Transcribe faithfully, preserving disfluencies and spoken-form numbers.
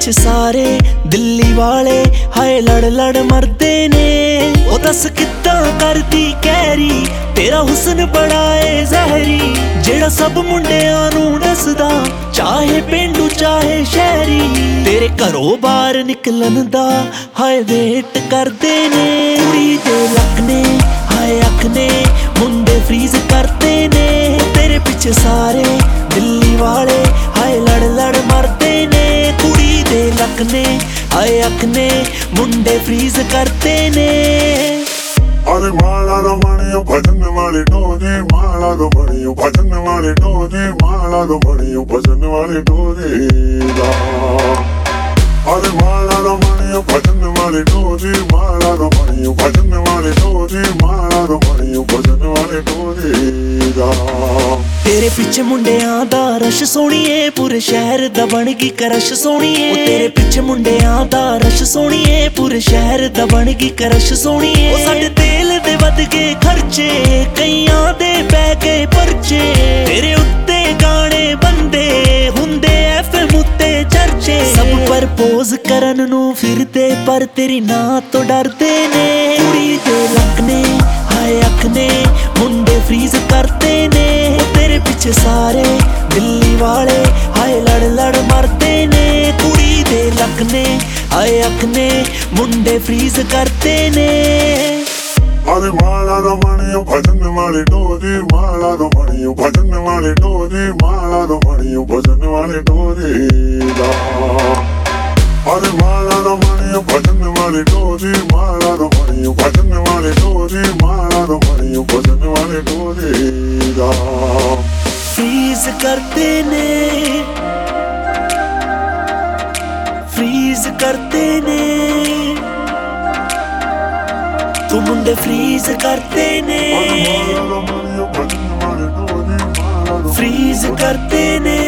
ਪਿੱਛੇ ਸਾਰੇ ਦਿੱਲੀ ਵਾਲੇ ਹਾਏ ਲੜ ਲੜ ਮਰਦੇ ਨੇ। ਉਹ ਦੱਸ ਕਿੱਦਾਂ ਕਰਦੀ ਕਹਿਰੀ ਤੇਰਾ ਹੁਸਨ ਬੜਾ ਏ ਜ਼ਹਿਰੀ, ਜਿਹੜਾ ਸਭ ਮੁੰਡਿਆਂ ਨੂੰ ਦੱਸਦਾ ਚਾਹੇ ਪਿੰਡੂ ਚਾਹੇ ਸ਼ਹਿਰੀ। ਤੇਰੇ ਘਰੋਂ ਬਾਹਰ ਨਿਕਲਣ ਦਾ ਹਾਏ ਵੇਟ ਕਰਦੇ ਨੇ। ਕੁੜੀ ਦੇ ਲੱਕ ਨੇ ਹਾਏ ਅੱਖ ਨੇ ਮੁੰਡੇ ਫਰੀਜ਼ ਕਰਦੇ ਨੇ। ਤੇਰੇ ਪਿੱਛੇ ਸਾਰੇ ਦਿੱਲੀ ਵਾਲੇ ਹਾਏ ਲੜ ਲੜ ਮਰਦੇ ਨੇ। ਕੁੜੀ ਦੇ ਲੱਕ ਨੇ ਹਾਏ ਅੱਖ ਨੇ ਮੁੰਡੇ ਫਰੀਜ਼ ਕਰਦੇ ਨੇ। अरे माला दो मणियो भजन वाले डोरे, माला दो मणियो भजन वाले डोरे, माला दो मणियो भजन वाले डोरे दा। अरे माला दो मणियो भजन वाले डोरे, माला दो मणियो भजन वाले डोरे, माला दो मणियो भजन वाले डोरे दा। तेरे पिछे मुंडियां दा रश सोहणीए, पूरे शहर दा बन गई करश सोहणीए। तेरे पिछे मुंडियां दा रश सोहणीए, पूरे शहर दा बन गई करश सोहणीए। ओ साडे तेल दे वध गए खर्चे, कईयां दे पै गए परचे। तेरे उत्ते गाने बंदे हुंदे एफएम उत्ते चर्चे। सब प्रपोज करन नूं फिरदे पर तेरी नां तो डरदे ने। कुड़ी दे लक ने हाय अख ने मुंडे फ्रीज करते ने। तेरे पिछे सारे दिल्ली वाले हाय लड़ लड़ मरते ने। कुड़ी दे लक ने हाय अख ने मुंडे फ्रीज करते ने। अरे माला दो मणियो भजन वाले डोरे, माला दो मणियो भजन वाले डोरे, माला दो मणियो भजन वाले डोरे दा। अरे माला दो मणियो भजन वाले डोरे, माला दो मणियो भजन वाले डोरे, माला दो मणियो भजन वाले डोरे दा। फ्रीज करते ने फ्रीज करते ने तू मुंडे फ्रीज करते ने फ्रीज करते ने।